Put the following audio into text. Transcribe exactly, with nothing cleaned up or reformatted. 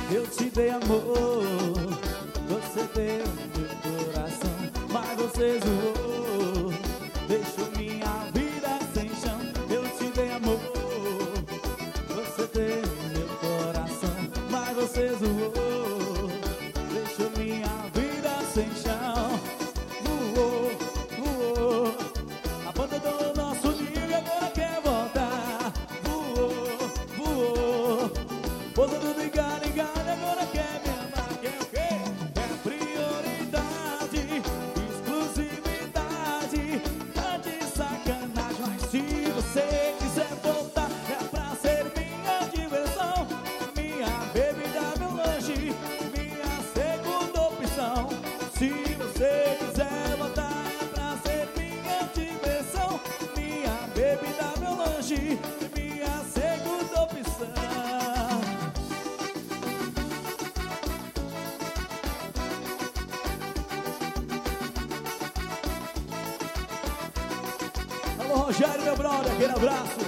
eu te dei amor. Você deu meu coração, mas você zoou, deixou minha vida sem chão. Eu te dei amor, você deu meu coração, mas você zoou, deixou minha vida sem chão. Voou, voou, abandonou nosso ninho e agora quer voltar. Voou, voou, pousou tudo em galho, em galho, agora quer me amar. Quer o quê? É prioridade, exclusividade, tá de sacanagem. Mas se você quiser voltar, é pra ser minha diversão, minha bebida, meu lanche, minha segunda opção. Se você quiser voltar, é pra ser minha diversão, minha bebida, meu lanche, minha segunda opção. Alô, Rogério, meu brother, aquele abraço.